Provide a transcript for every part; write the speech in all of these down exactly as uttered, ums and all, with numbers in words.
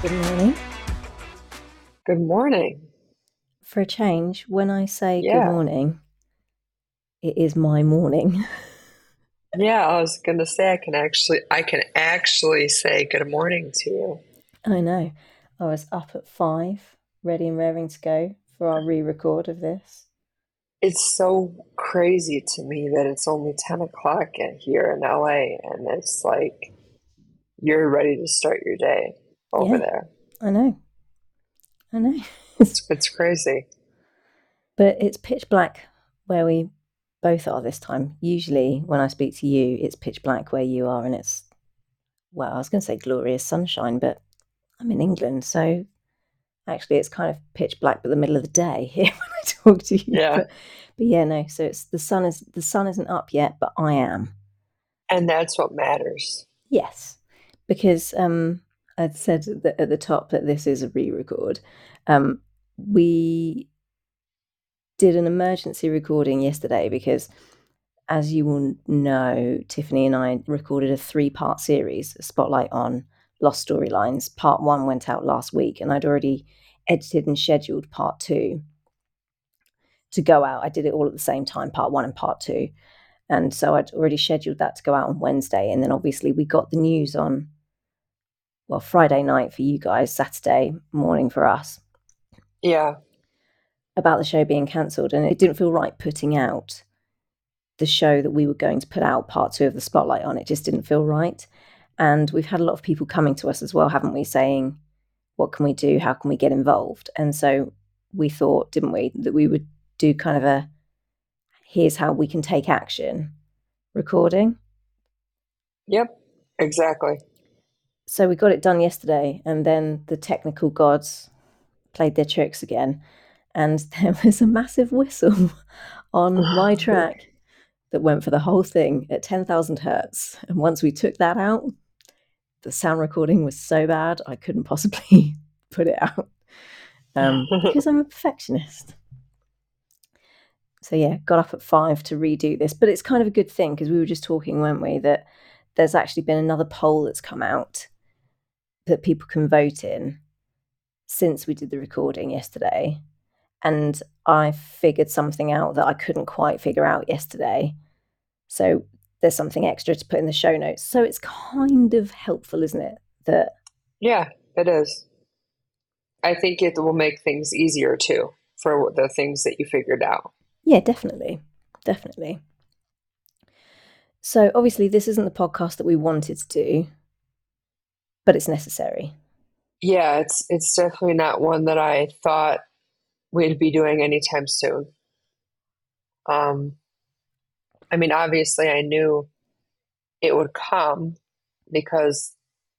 Good morning. Good morning. For a change, when I say good Yeah. morning, it is my morning. Yeah, I was gonna say I can actually I can actually say good morning to you. I know. I was up at five, ready and raring to go for our re-record of this. It's so crazy to me that it's only ten o'clock in here in L A and it's like you're ready to start your day over Yeah, there. I know. I know. It's it's crazy. But it's pitch black where we both are this time. Usually when I speak to you, it's pitch black where you are, and it's, well, I was going to say glorious sunshine, but I'm in England, so actually it's kind of pitch black but the middle of the day here when I talk to you. Yeah. But but yeah, no, so it's the sun is the sun isn't up yet, but I am. And that's what matters. Yes. Because um I'd said that at the top that this is a re-record. Um we did an emergency recording yesterday because, as you will know, Tiffany and I recorded a three-part series, a spotlight on Lost Storylines. Part one went out last week, and I'd already edited and scheduled part two to go out. I did it all at the same time, part one and part two. And so I'd already scheduled that to go out on Wednesday. And then obviously we got the news on, well, Friday night for you guys, Saturday morning for us, Yeah. about the show being cancelled. And it didn't feel right putting out the show that we were going to put out, part two of the spotlight on. It just didn't feel right. And we've had a lot of people coming to us as well, haven't we, saying, what can we do? How can we get involved? And so we thought, didn't we, that we would do kind of a here's how we can take action recording. Yep. Exactly. So we got it done yesterday, and then the technical gods played their tricks again, and there was a massive whistle on my track that went for the whole thing at ten thousand hertz. And once we took that out, the sound recording was so bad I couldn't possibly put it out, um, because I'm a perfectionist. So yeah, got up at five to redo this, but it's kind of a good thing because we were just talking, weren't we, that there's actually been another poll that's come out that people can vote in since we did the recording yesterday. And I figured something out that I couldn't quite figure out yesterday. So there's something extra to put in the show notes. So it's kind of helpful, isn't it? That Yeah, it is. I think it will make things easier too for the things that you figured out. yeah, definitely. Definitely. So obviously this isn't the podcast that we wanted to do, but it's necessary. Yeah, it's it's definitely not one that I thought we'd be doing anytime soon. Um, I mean, obviously, I knew it would come because,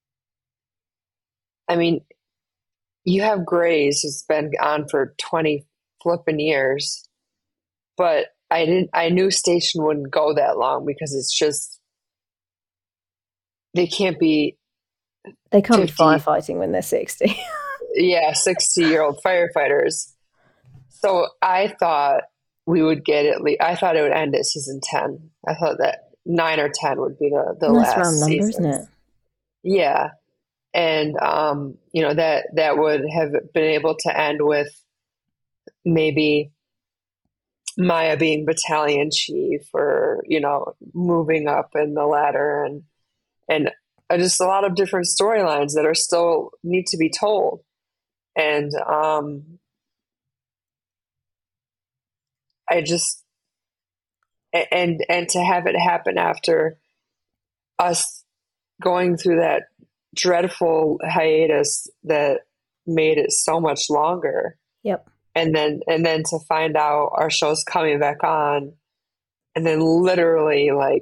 I mean, you have Grey's, it's been on for twenty flipping years, but I didn't, I knew station wouldn't go that long because it's just, they can't be They can't be fifty, firefighting when they're sixty. yeah, sixty year old firefighters. So I thought we would get at least, I thought it would end at season ten. I thought that nine or ten would be the, the Nice round last number, isn't it? seasons. Yeah. And um, you know, that that would have been able to end with maybe Maya being battalion chief, or you know, moving up in the ladder, and and uh, just a lot of different storylines that are still need to be told. And um, I just and and to have it happen after us going through that dreadful hiatus that made it so much longer, Yep. and then and then to find out our show's coming back on, and then literally like,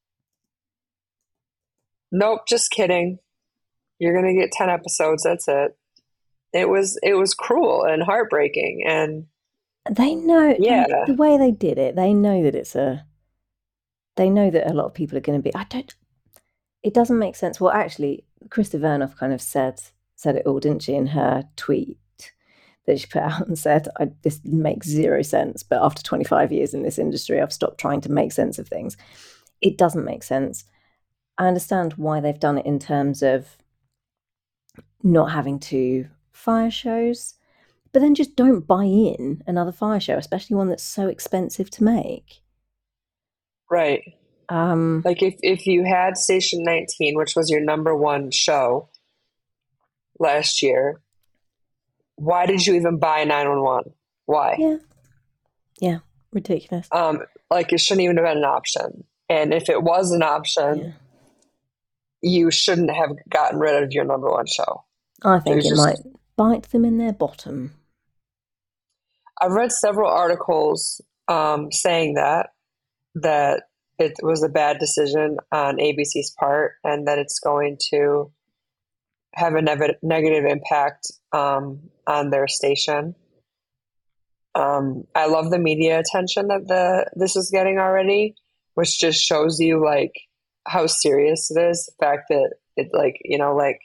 nope, just kidding, you're gonna get ten episodes, that's it. It was it was cruel and heartbreaking, and They know, like, yeah. the way they did it, they know that it's a, they know that a lot of people are going to be, I don't, it doesn't make sense. Well, actually, Krista Vernoff kind of said, said it all, didn't she, in her tweet that she put out and said, I, this makes zero sense, but after twenty-five years in this industry, I've stopped trying to make sense of things. It doesn't make sense. I understand why they've done it in terms of not having to fire shows, but then just don't buy in another fire show, especially one that's so expensive to make. Right. Um, Like if, if you had Station nineteen, which was your number one show last year, why did you even buy nine one one? Why? yeah. Yeah. Ridiculous. Um, like it shouldn't even have been an option. And if it was an option, Yeah. you shouldn't have gotten rid of your number one show. I think It it just, might bite them in their bottom. I've read several articles um, saying that that it was a bad decision on A B C's part, and that it's going to have a ne- negative impact um, on their station. Um, I love the media attention that the this is getting already, which just shows you like how serious it is. The fact that it like you know like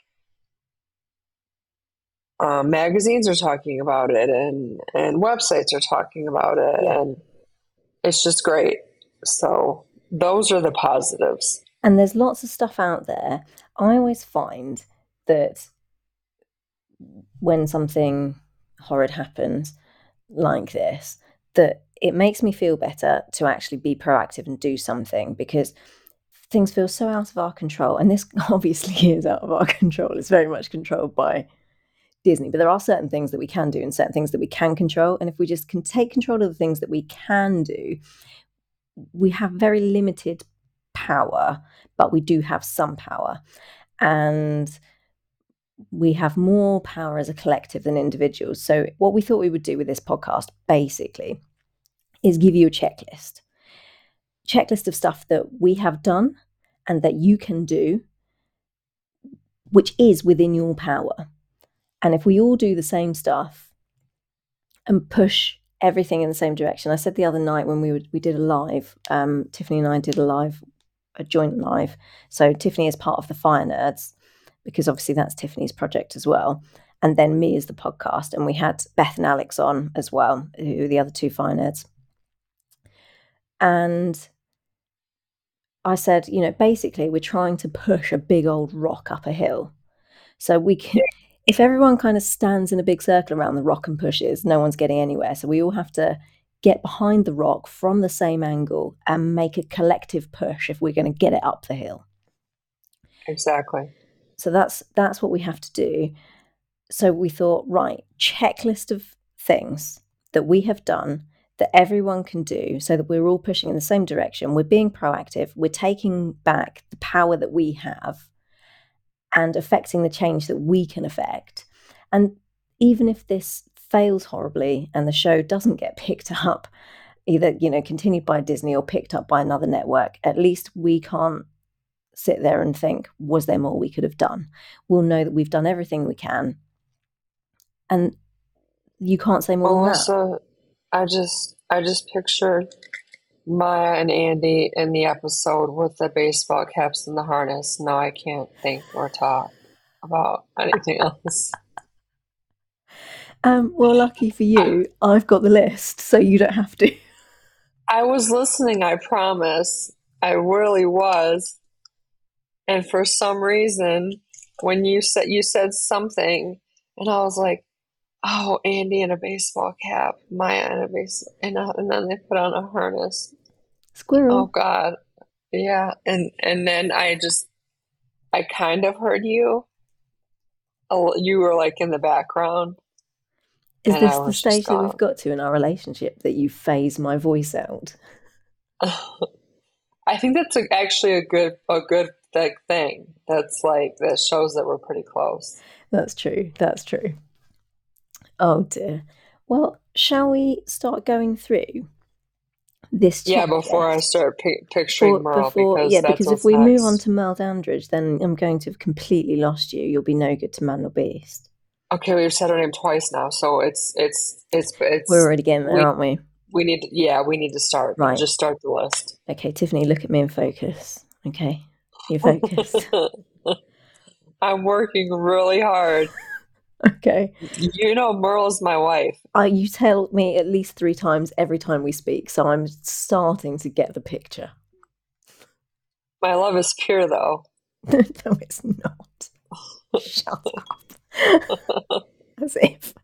um, magazines are talking about it, and and websites are talking about it, Yeah. and it's just great. So those are the positives. And there's lots of stuff out there. I always find that when something horrid happens like this, that it makes me feel better to actually be proactive and do something, because things feel so out of our control. And this obviously is out of our control. It's very much controlled by Disney, but there are certain things that we can do and certain things that we can control. And if we just can take control of the things that we can do, we have very limited power, but we do have some power. And we have more power as a collective than individuals. So what we thought we would do with this podcast basically is give you a checklist. Checklist of stuff that we have done and that you can do, which is within your power. And if we all do the same stuff and push everything in the same direction. I said the other night when we were, we did a live, um, Tiffany and I did a live, a joint live. So Tiffany is part of the Fire Nerds, because obviously that's Tiffany's project as well. And then me as the podcast. And we had Beth and Alex on as well, who are the other two Fire Nerds. And I said, you know, basically we're trying to push a big old rock up a hill. So we can, if everyone kind of stands in a big circle around the rock and pushes, no one's getting anywhere. So we all have to get behind the rock from the same angle and make a collective push if we're going to get it up the hill. Exactly. So that's that's what we have to do. So we thought, right, checklist of things that we have done that everyone can do, so that we're all pushing in the same direction. We're being proactive. We're taking back the power that we have and affecting the change that we can affect. And even if this fails horribly and the show doesn't get picked up, either, you know, continued by Disney or picked up by another network, at least we can't sit there and think, was there more we could have done? We'll know that we've done everything we can. And you can't say more Melissa, than that. I just I just pictured Maya and Andy in the episode with the baseball caps and the harness. Now I can't think or talk about anything else. Um, well, lucky for you, I've got the list, so you don't have to. I was listening, I promise. I really was. And for some reason, when you said you said something, and I was like, "Oh, Andy in a baseball cap, Maya in a base," and, uh, and then they put on a harness. Squirrel. Oh God, yeah. And and then I just, I kind of heard you. Oh, you were like in the background. Is And this I the was just stage that we've gone. got to in our relationship, that you phase my voice out? I think that's a, actually a good a good like thing. That's like that shows that we're pretty close. That's true. That's true. Oh dear. Well, shall we start going through this Yeah, before I checklist? start pi- picturing For, Merle, before, because yeah, that's because if what's we move on next. to Merle Dandridge, then I'm going to have completely lost you. You'll be no good to man or beast. Okay, we've said her name twice now, so it's it's it's We're it's already getting there, we aren't we? we need to, yeah, we need to start. Right. Just start the list. Okay, Tiffany, look at me and focus. Okay, you focused. I'm working really hard. Okay. You know, Merle's my wife. Uh, you tell me at least three times every time we speak, so I'm starting to get the picture. My love is pure, though. No, it's not. Shut up. As if.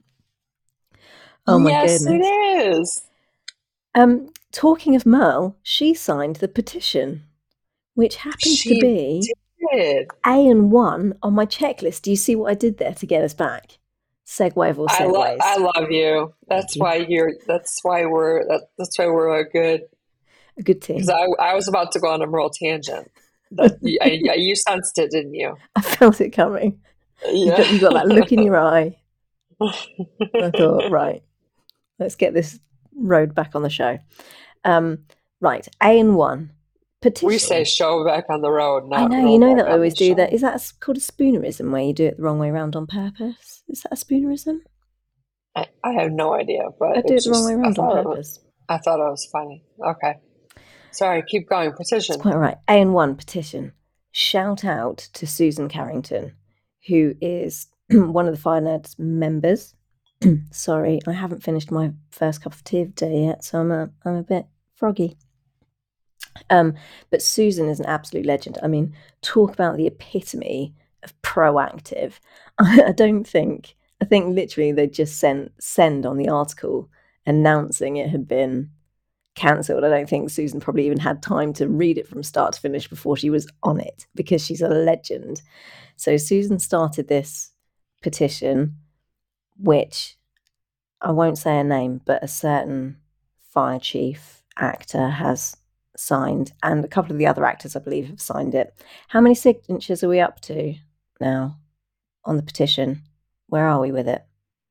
Oh my yes, goodness. it is. Um, talking of Merle, she signed the petition, which happens to She be did. A and one on my checklist. Do you see what I did there to get us back? Segue of all I love segues. I love you. That's you. why you're that's why we're that, that's why we're a good A good because team. I I was about to go on a real tangent. That I, I you sensed it, didn't you? I felt it coming. You Yeah. got you got that look in your eye. I thought, right, let's get this road back on the show. Um, right, A and one petition. We say show back on the road, not I know, road you know back that I on always the do that. show. Is that called a spoonerism where you do it the wrong way around on purpose? Is that a spoonerism? I, I have no idea, but I do it it's the wrong way just I around on thought it was, purpose. I thought it was funny. Okay. Sorry, keep going. It's Petition. quite all right. A and one petition. Shout out to Susan Carrington, who is one of the Fire Nerds members. Sorry, I haven't finished my first cup of tea of the day yet, so I'm a, I'm a bit froggy. Um, but Susan is an absolute legend. I mean, talk about the epitome of proactive. I, I don't think, I think literally they just sent send on the article announcing it had been cancelled. I don't think Susan probably even had time to read it from start to finish before she was on it, because she's a legend. So Susan started this petition, which I won't say a name, but a certain fire chief actor has signed, and a couple of the other actors, I believe, have signed it. How many signatures are we up to now on the petition? Where are we with it?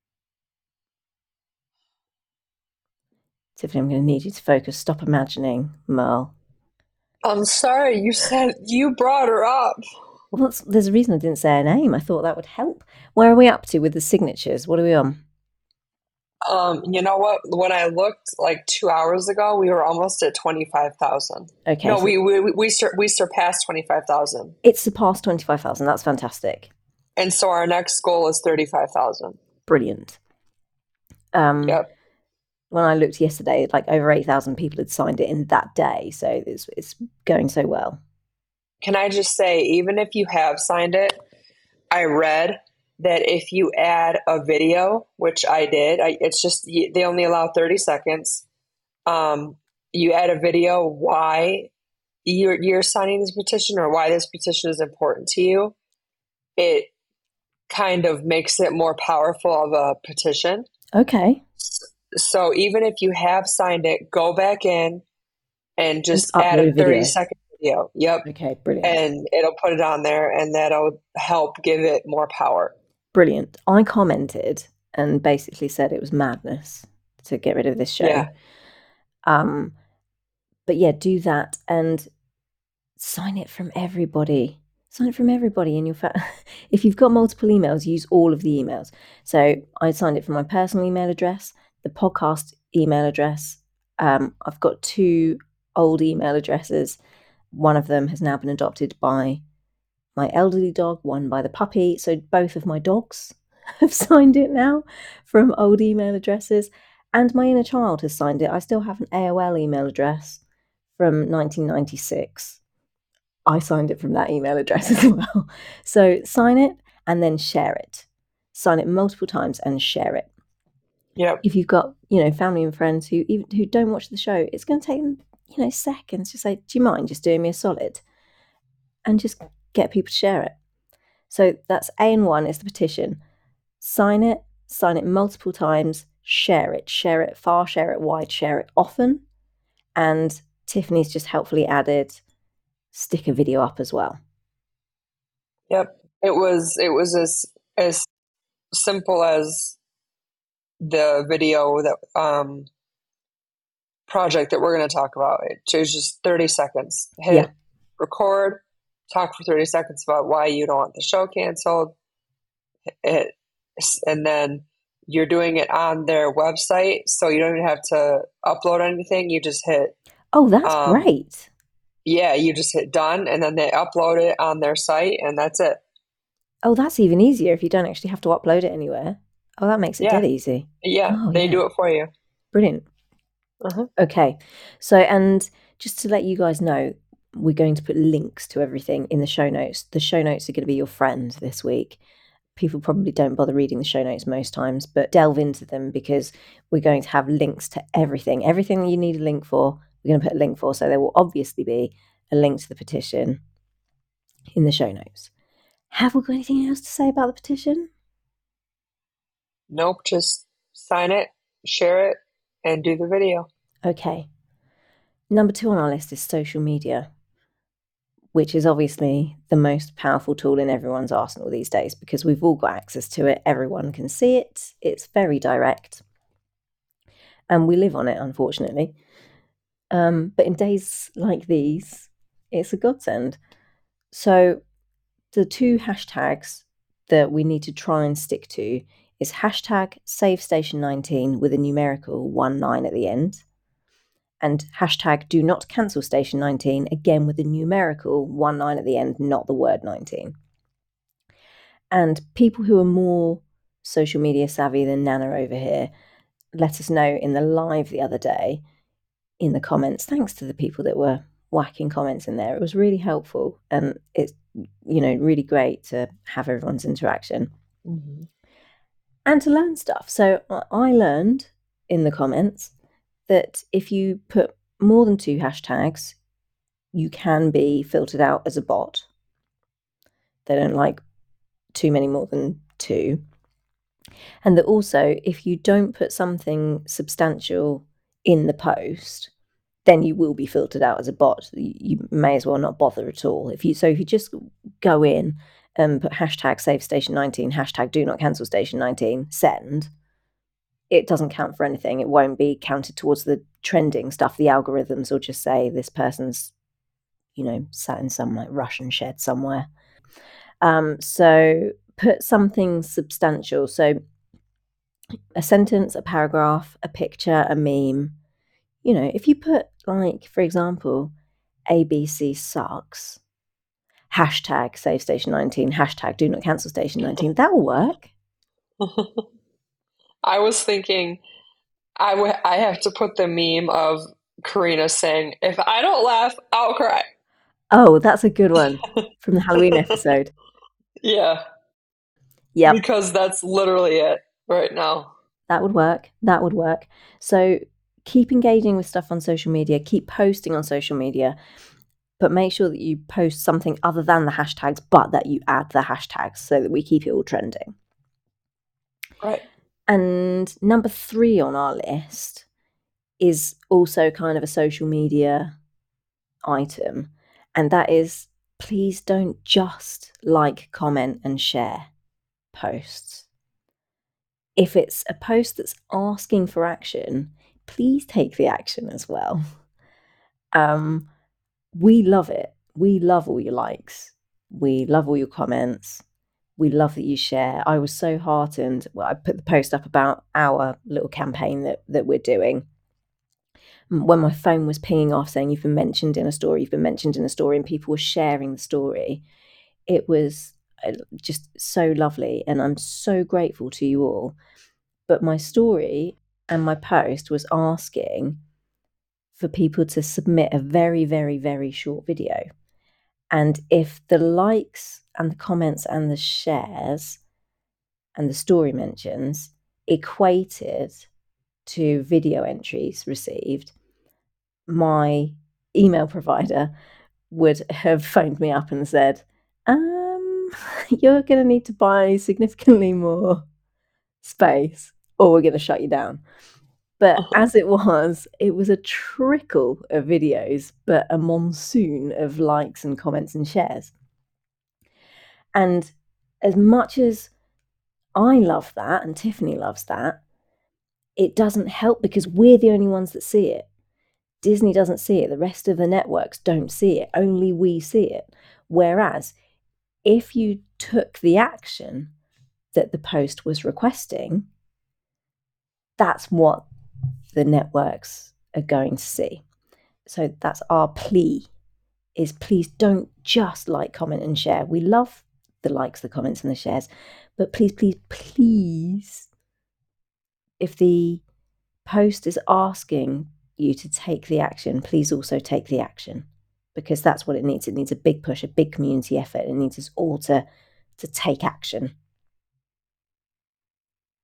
Tiffany, I'm going to need you to focus. Stop imagining Merle. I'm sorry, you said you brought her up. Well, there's a reason I didn't say her name. I thought that would help. Where are we up to with the signatures? What are we on? Um, you know what? When I looked like two hours ago, we were almost at twenty-five thousand. Okay. No, so we we we, sur- we surpassed twenty-five thousand. It's surpassed twenty-five thousand. That's fantastic. And so our next goal is thirty-five thousand. Brilliant. Um, Yep. When I looked yesterday, like over eight thousand people had signed it in that day. So it's, it's going so well. Can I just say, even if you have signed it, I read that if you add a video, which I did, I, it's just, they only allow thirty seconds. Um, you add a video why you're, you're signing this petition or why this petition is important to you. It kind of makes it more powerful of a petition. Okay. So even if you have signed it, go back in and just And add upload a a video. thirty second video. Yep. Okay, brilliant. And it'll put it on there, and that'll help give it more power. Brilliant. I commented and basically said it was madness to get rid of this show. Yeah. Um, but yeah, do that and sign it from everybody. Sign it from everybody in your fa- if you've got multiple emails, use all of the emails. So I signed it from my personal email address, the podcast email address. Um, I've got two old email addresses. One of them has now been adopted by my elderly dog, one by the puppy. So both of my dogs have signed it now from old email addresses. And my inner child has signed it. I still have an A O L email address from nineteen ninety-six. I signed it from that email address as well. So sign it and then share it. Sign it multiple times and share it. Yep. If you've got, you know, family and friends who even who don't watch the show, it's going to take them, you know, seconds to say, do you mind just doing me a solid? And just get people to share it. So that's A and one is the petition. Sign it, sign it multiple times, share it, share it far, share it wide, share it often. And Tiffany's just helpfully added stick a video up as well. Yep. It was it was as as simple as the video that um project that we're going to talk about. It was just thirty seconds. Hit Yeah. record, talk for thirty seconds about why you don't want the show canceled. It and then you're doing it on their website, so you don't even have to upload anything. You just hit Oh, that's um, great. Yeah, you just hit done, and then they upload it on their site, and that's it. Oh, that's even easier if you don't actually have to upload it anywhere. Oh, that makes it Yeah. dead easy. Yeah, Oh, they yeah. do it for you. Brilliant. Uh-huh. Okay. So, and just to let you guys know, we're going to put links to everything in the show notes. The show notes are going to be your friend this week. people probably don't bother reading the show notes most times, but delve into them because we're going to have links to everything. Everything you need a link for, we're going to put a link for. So there will obviously be a link to the petition in the show notes. Have we got anything else to say about the petition? Nope, just sign it, share it, and do the video. Okay. Number two on our list is social media, which is obviously the most powerful tool in everyone's arsenal these days because we've all got access to it. Everyone can see it. It's very direct. And we live on it, unfortunately. Um, but in days like these, it's a godsend. So the two hashtags that we need to try and stick to is hashtag save station nineteen with a numerical one nine at the end, and hashtag do not cancel station nineteen, again with a numerical one nine at the end, not the word nineteen. And people who are more social media savvy than Nana over here let us know in the live the other day in the comments, thanks to the people that were whacking comments in there. It was really helpful, and it's, you know, really great to have everyone's interaction mm-hmm. and to learn stuff. So I learned in the comments that if you put more than two hashtags, you can be filtered out as a bot. They don't like too many more than two. And that also, if you don't put something substantial in the post, then you will be filtered out as a bot. You may as well not bother at all. If you so if you just go in and put hashtag save station nineteen, hashtag do not cancel station nineteen, send, it doesn't count for anything. It won't be counted towards the trending stuff. The algorithms will just say this person's, you know, sat in some like Russian shed somewhere. Um, so put something substantial. So a sentence, a paragraph, a picture, a meme. You know, if you put, like, for example, A B C sucks, hashtag save station nineteen, hashtag do not cancel station nineteen, that will work. I was thinking I, w- I have to put the meme of Karina saying, if I don't laugh, I'll cry. Oh, that's a good one from the Halloween episode. Yeah. Yeah. Because that's literally it right now. That would work. That would work. So keep engaging with stuff on social media. Keep posting on social media. But make sure that you post something other than the hashtags, but that you add the hashtags so that we keep it all trending. Right. And number three on our list is also kind of a social media item. And that is, please don't just like, comment, and share posts. If it's a post that's asking for action, please take the action as well. Um, we love it. We love all your likes. We love all your comments. We love that you share. I was so heartened. Well, I put the post up about our little campaign that, that we're doing. When my phone was pinging off saying you've been mentioned in a story, you've been mentioned in a story, and people were sharing the story, it was just so lovely. And I'm so grateful to you all. But my story and my post was asking for people to submit a very, very, very short video. And if the likes and the comments and the shares and the story mentions equated to video entries received, my email provider would have phoned me up and said, um, you're going to need to buy significantly more space or we're going to shut you down. But as it was, it was a trickle of videos, but a monsoon of likes and comments and shares. And as much as I love that and Tiffany loves that, it doesn't help because we're the only ones that see it. Disney doesn't see it. The rest of the networks don't see it. Only we see it. Whereas if you took the action that the post was requesting, that's what the networks are going to see. So that's our plea, is please don't just like, comment and share. We love the likes, the comments and the shares, but please, please, please, if the post is asking you to take the action, please also take the action, because that's what it needs. It needs a big push, a big community effort. It needs us all to, to take action.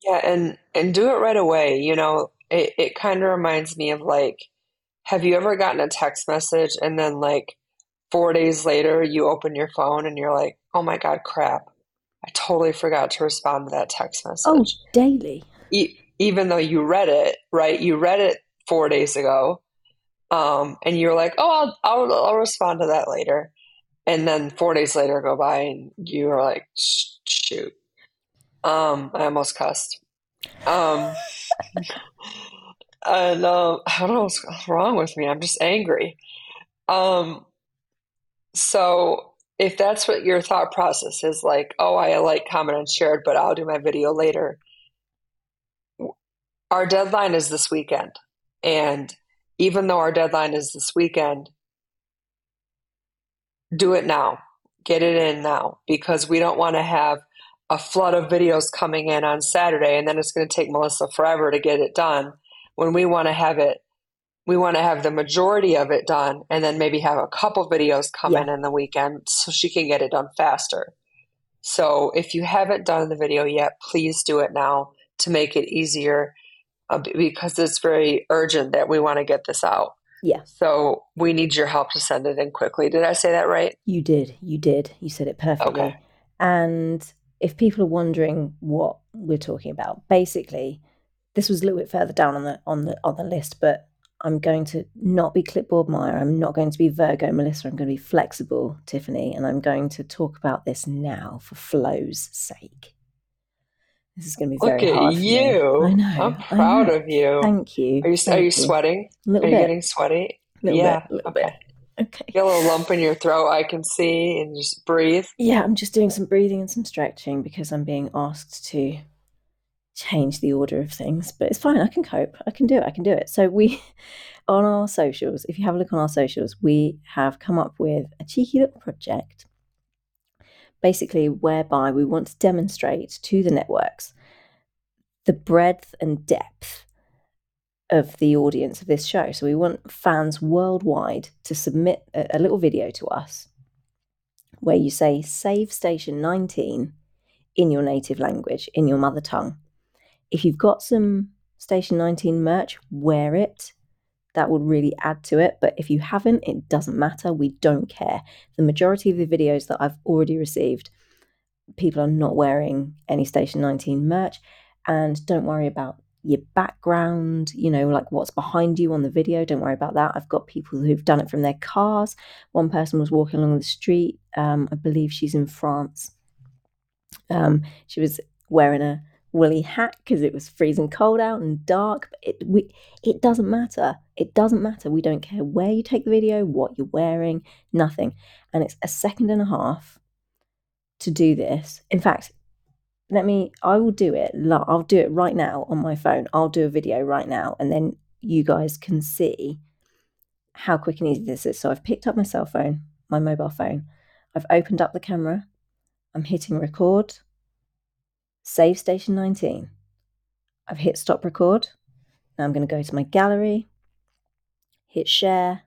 Yeah, and and do it right away. You know, it, it kind of reminds me of like, have you ever gotten a text message and then like four days later you open your phone and you're like, oh my God, crap. I totally forgot to respond to that text Oh, message. daily. E even though you read it, right? You read it four days ago, um, and you're like, oh, I'll, I'll I'll respond to that later. And then four days later go by and you're like, "Sh- shoot. Um, I almost cussed. Um, and um, I don't know what's wrong with me. I'm just angry. Um, so if that's what your thought process is, like, oh, I like, comment, and shared, but I'll do my video later. Our deadline is this weekend. And even though our deadline is this weekend, do it now. Get it in now because we don't want to have a flood of videos coming in on Saturday and then it's going to take Melissa forever to get it done when we want to have it. We want to have the majority of it done and then maybe have a couple videos come Yeah. in in the weekend so she can get it done faster. So if you haven't done the video yet, please do it now to make it easier uh, because it's very urgent that we want to get this out. Yeah. So we need your help to send it in quickly. Did I say that right? You did. You did. You said it perfectly. Okay. And if people are wondering what we're talking about, basically, this was a little bit further down on the on the on the list, but I'm going to not be clipboard Maya. I'm not going to be Virgo Melissa. I'm going to be flexible Tiffany, and I'm going to talk about this now for flow's sake. This is going to be Look very at hard for me. you. I know. I'm I proud know. of you. Thank you. Are you are Thank you you. sweating? A little Are you bit. getting sweaty? A little Yeah. bit. A little Okay. bit. Okay. Get a little lump in your throat I can see and just breathe. Yeah, I'm just doing some breathing and some stretching because I'm being asked to change the order of things, but it's fine. I can cope. I can do it. I can do it. So we, on our socials, if you have a look on our socials, we have come up with a cheeky little project, basically whereby we want to demonstrate to the networks the breadth and depth of the audience of this show. So we want fans worldwide to submit a, a little video to us where you say, save station nineteen in your native language, in your mother tongue. If you've got some Station nineteen merch, wear it. That would really add to it. But if you haven't, it doesn't matter. We don't care. The majority of the videos that I've already received, people are not wearing any Station nineteen merch. And don't worry about your background, you know, like what's behind you on the video. Don't worry about that. I've got people who've done it from their cars. One person was walking along the street. Um, I believe she's in France. Um, she was wearing a woolly hat because it was freezing cold out and dark. But it we it doesn't matter. It doesn't matter. We don't care where you take the video, what you're wearing, nothing. And it's a second and a half to do this. In fact, let me. I will do it. I'll do it right now on my phone. I'll do a video right now, and then you guys can see how quick and easy this is. So I've picked up my cell phone, my mobile phone. I've opened up the camera. I'm hitting record. Save Station nineteen. I've hit stop record. Now I'm going to go to my gallery, hit share,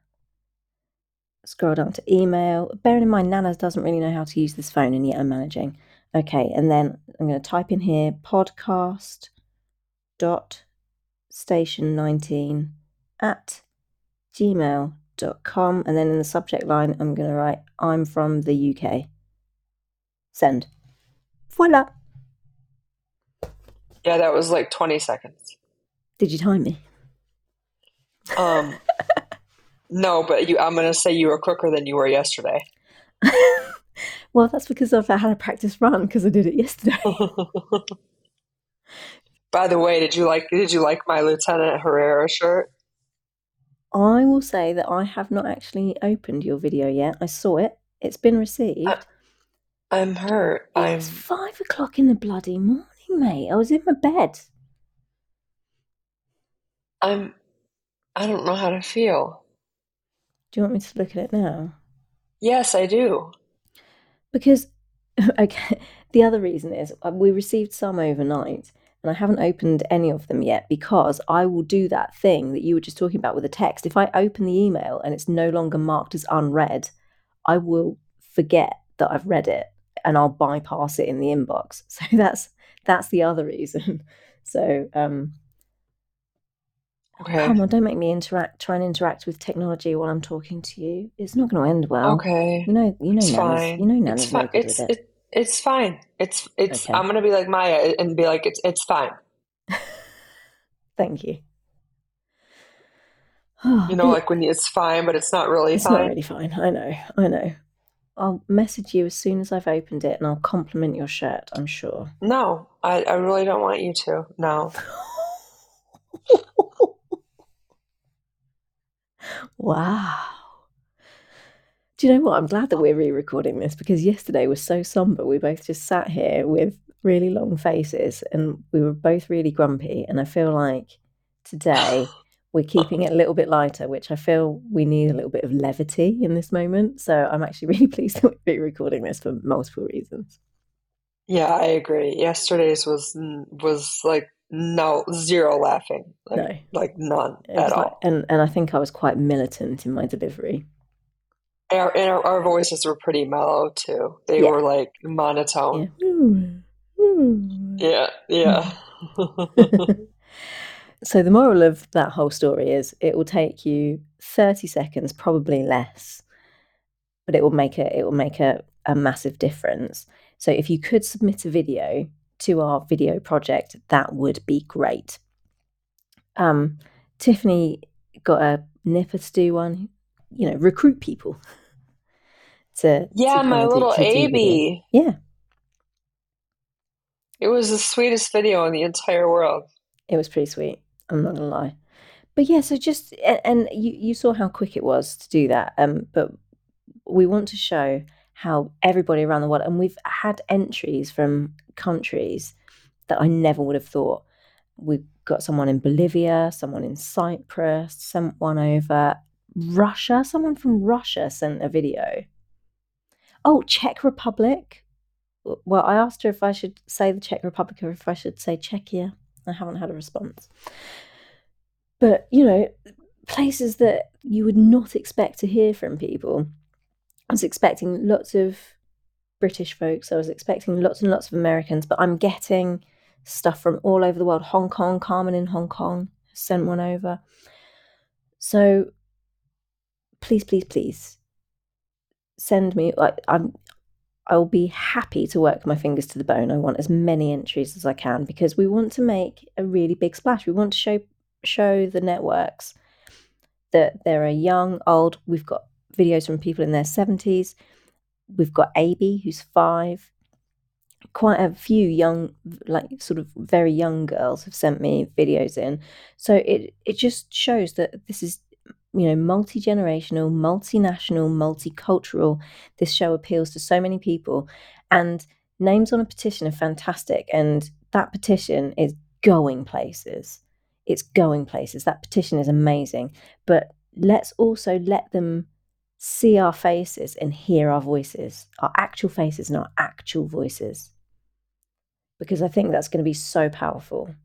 scroll down to email. Bearing in mind, Nana doesn't really know how to use this phone and yet I'm managing. Okay, and then I'm going to type in here podcast dot station nineteen at gmail dot com, and then in the subject line I'm going to write I'm from the U K. Send. Voila. Yeah, that was like twenty seconds. Did you time me? Um, no, but you, I'm going to say you were quicker than you were yesterday. Well, that's because I've had a practice run because I did it yesterday. By the way, did you like did you like my Lieutenant Herrera shirt? I will say that I have not actually opened your video yet. I saw it. It's been received. I, I'm hurt. It's I'm five o'clock in the bloody morning, mate. I was in my bed. I'm I don't know how to feel. Do you want me to look at it now? Yes, I do. Because, okay, the other reason is we received some overnight and I haven't opened any of them yet because I will do that thing that you were just talking about with the text. If I open the email and it's no longer marked as unread, I will forget that I've read it and I'll bypass it in the inbox. So that's That's the other reason. So, um, Okay. come on, don't make me interact, try and interact with technology while I'm talking to you. It's not going to end well. Okay. You know, you know, It's Nana's, fine. you know, It's Nana's no fine. good It's with it. it, it's fine. It's it's. Okay. I'm gonna be like Maya and be like, it's it's fine. Thank you. You know, like when it's fine, but it's not really it's fine. not really fine. I know. I know. I'll message you as soon as I've opened it, and I'll compliment your shirt, I'm sure. No, I, I really don't want you to. No. Wow. Do you know what? I'm glad that we're re-recording this, because yesterday was so somber. We both just sat here with really long faces and we were both really grumpy. And I feel like today we're keeping it a little bit lighter, which I feel we need a little bit of levity in this moment. So I'm actually really pleased that we're re-recording this for multiple reasons. Yeah, I agree. Yesterday's was was like no zero laughing, like No, like none it at was like, all. and and I think I was quite militant in my delivery. Our, and our, our voices were pretty mellow too. They Yeah. were like monotone. Yeah. Yeah, yeah. So the moral of that whole story is it will take you thirty seconds, probably less, but it will make a it will make a, a massive difference. So if you could submit a video to our video project, that would be great. Um, Tiffany got a nipper to do one, you know, recruit people to Yeah, to my come do little to do video. A B. Yeah, It was the sweetest video in the entire world. it was pretty sweet. I'm not gonna lie. But yeah, so just and you you saw how quick it was to do that. Um, but we want to show how everybody around the world, and we've had entries from countries that I never would have thought. We've got someone in Bolivia, someone in Cyprus, someone over Russia, someone from Russia sent a video. Oh, Czech Republic. Well, I asked her if I should say the Czech Republic or if I should say Czechia. I haven't had a response. But, you know, places that you would not expect to hear from people. I was expecting lots of British folks. I was expecting lots and lots of Americans, but I'm getting stuff from all over the world. Hong Kong, Carmen in Hong Kong sent one over. So please, please, please send me. I, I'm, I'll be happy to work my fingers to the bone. I want as many entries as I can because we want to make a really big splash. We want to show show the networks that there are young, old. We've got videos from people in their seventies. We've got A B, who's five. Quite a few young, like sort of very young girls have sent me videos in. So it it just shows that this is, you know, multi-generational, multinational, multicultural. This show appeals to so many people, and names on a petition are fantastic. And that petition is going places. It's going places. That petition is amazing. But let's also let them see our faces and hear our voices, our actual faces and our actual voices, because I think that's going to be so powerful.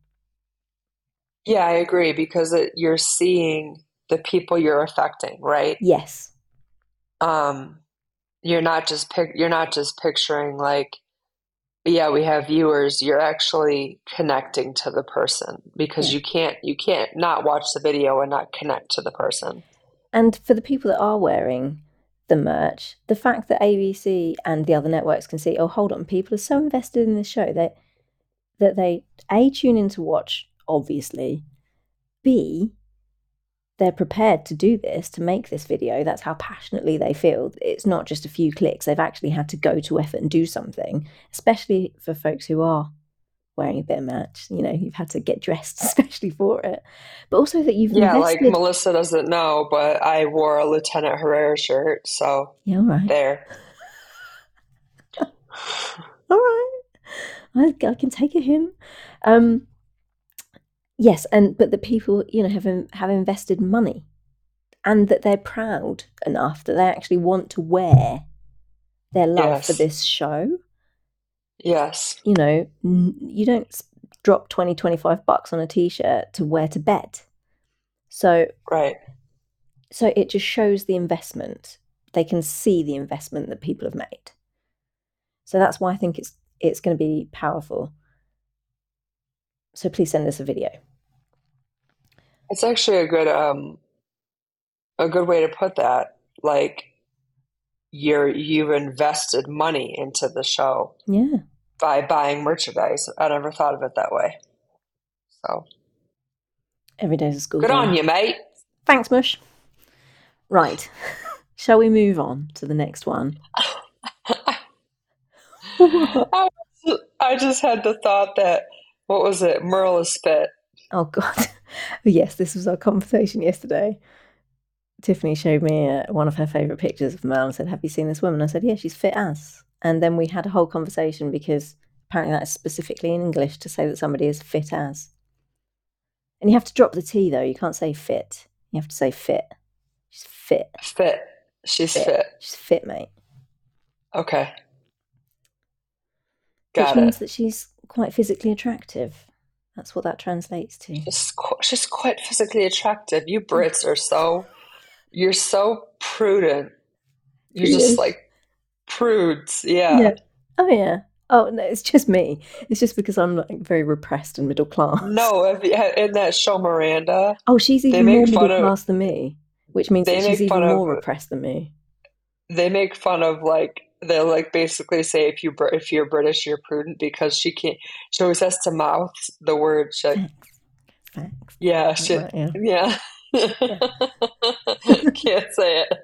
Yeah, I agree because it, you're seeing the people you're affecting, right? Yes. Um, you're not just pic- you're not just picturing like, yeah, we have viewers. You're actually connecting to the person because Yeah. you can't you can't not watch the video and not connect to the person. And for the people that are wearing the merch, the fact that A B C and the other networks can see, oh, hold on, people are so invested in this show that that they A, tune in to watch, obviously, B, they're prepared to do this, to make this video. That's how passionately they feel. It's not just a few clicks. They've actually had to go to effort and do something, especially for folks who are wearing a bit of merch. You know, you've had to get dressed especially for it. But also that you've Yeah, invested. like Melissa doesn't know, but I wore a Lieutenant Herrera shirt, so yeah, all right. there. All right. I, I can take a hint. Um, yes, and but the people, you know, have have invested money, and that they're proud enough that they actually want to wear their love Yes. for this show. Yes. You know, you don't drop twenty, twenty-five bucks on a t-shirt to wear to bed. So, right. So it just shows the investment. They can see the investment that people have made. So that's why I think it's it's going to be powerful. So please send us a video. It's actually a good um a good way to put that. Like you're you've invested money into the show Yeah. by buying merchandise. I never thought of it that way. So Every day's a school good day. on you, mate. Thanks, Mush. Right. Shall we move on to the next one? I, I just had the thought that, what was it? Merle is spit. Oh, God. Yes, this was our conversation yesterday. Tiffany showed me uh, one of her favourite pictures of Merle and said, have you seen this woman? I said, yeah, she's fit as. And then we had a whole conversation because apparently that is specifically in English to say that somebody is fit as. And you have to drop the T, though. You can't say fit. You have to say fit. She's fit. Fit. She's fit. fit. She's fit, mate. Okay. Got Which it. means that she's quite physically attractive. That's what that translates to. She's, she's quite physically attractive. You Brits are so, you're so prudent. You're Prudish. just like prudes. Yeah. yeah. Oh, yeah. Oh, no, it's just me. It's just because I'm like very repressed and middle class. No, in that show Miranda. Oh, she's even more middle class of, than me, which means that she's even more of, repressed than me. They make fun of like, they like basically say if you if you're British, you're prudent because she can't. She always has to mouth the word. She, Thanks. Thanks. Yeah, she, right, yeah. yeah. yeah. Can't say it.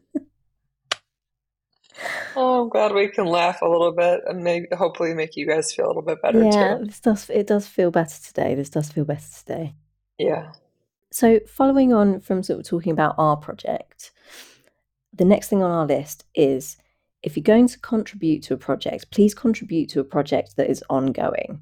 Oh, I'm glad we can laugh a little bit and maybe hopefully make you guys feel a little bit better yeah, too. This does it does feel better today. This does feel better today. Yeah. So following on from sort of talking about our project, the next thing on our list is if you're going to contribute to a project, please contribute to a project that is ongoing.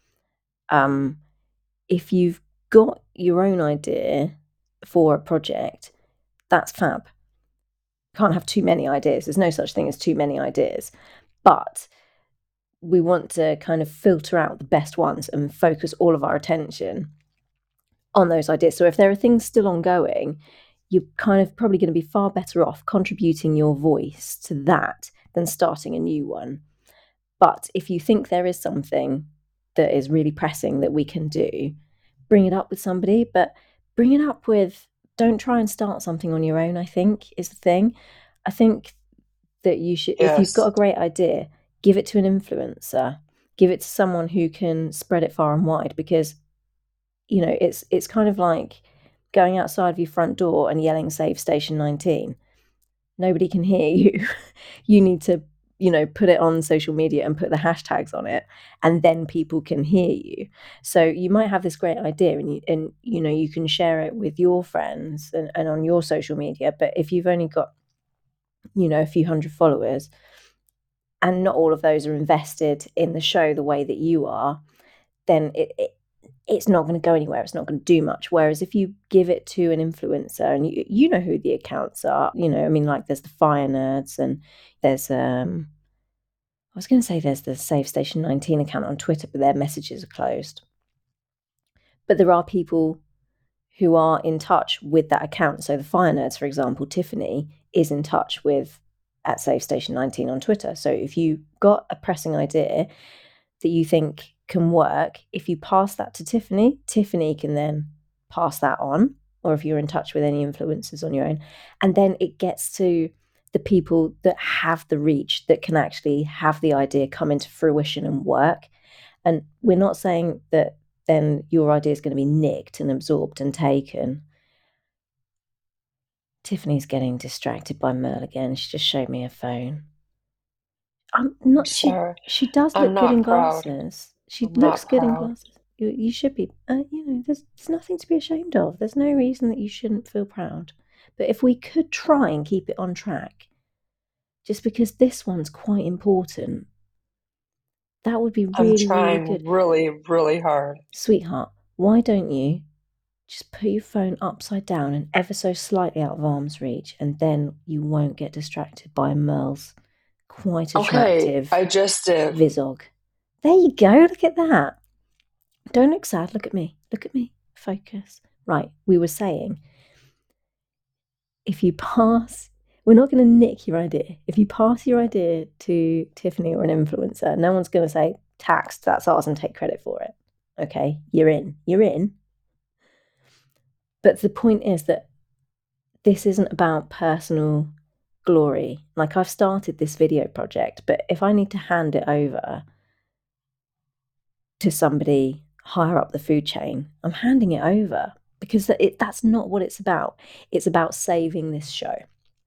Um, if you've got your own idea for a project, that's fab. Can't have too many ideas. There's no such thing as too many ideas. But we want to kind of filter out the best ones and focus all of our attention on those ideas. So if there are things still ongoing, you're kind of probably going to be far better off contributing your voice to that than starting a new one. But if you think there is something that is really pressing that we can do, bring it up with somebody, but bring it up with, don't try and start something on your own, I think, is the thing. I think that you should, yes. If you've got a great idea, give it to an influencer, give it to someone who can spread it far and wide, because, you know, it's it's kind of like going outside of your front door and yelling, save station nineteen. Nobody can hear you. You need to, you know, put it on social media and put the hashtags on it, and then people can hear you. So you might have this great idea and you, and, you know, you can share it with your friends and, and on your social media. But if you've only got, you know, a few hundred followers, and not all of those are invested in the show the way that you are, then it, it it's not going to go anywhere. It's not going to do much. Whereas if you give it to an influencer, and you you know who the accounts are, you know, I mean, like there's the Fire Nerds, and there's um, I was going to say there's the Save Station nineteen account on Twitter, but their messages are closed. But there are people who are in touch with that account. So the Fire Nerds, for example, Tiffany is in touch with at Save Station nineteen on Twitter. So if you've got a pressing idea that you think can work, if you pass that to Tiffany, Tiffany can then pass that on, or if you're in touch with any influencers on your own, and then it gets to the people that have the reach, that can actually have the idea come into fruition and work. And we're not saying that then your idea is going to be nicked and absorbed and taken. Tiffany's getting distracted by Merle again. She just showed me her phone. I'm not. She she does look good in glasses. She looks good in glasses. You you should be. Uh, you know, there's there's nothing to be ashamed of. There's no reason that you shouldn't feel proud. But if we could try and keep it on track, just because this one's quite important, that would be really, I'm trying really good. really, really hard. Sweetheart, why don't you just put your phone upside down and ever so slightly out of arm's reach, and then you won't get distracted by Merle's quite attractive okay, I just did. Vizog. There you go. Look at that. Don't look sad. Look at me. Look at me. Focus. Right. We were saying, if you pass, we're not going to nick your idea. If you pass your idea to Tiffany or an influencer, no one's going to say, taxed, that's ours, and take credit for it. Okay, you're in, you're in. But the point is that this isn't about personal glory. Like, I've started this video project, but if I need to hand it over to somebody higher up the food chain, I'm handing it over, because it, that's not what it's about. It's about saving this show.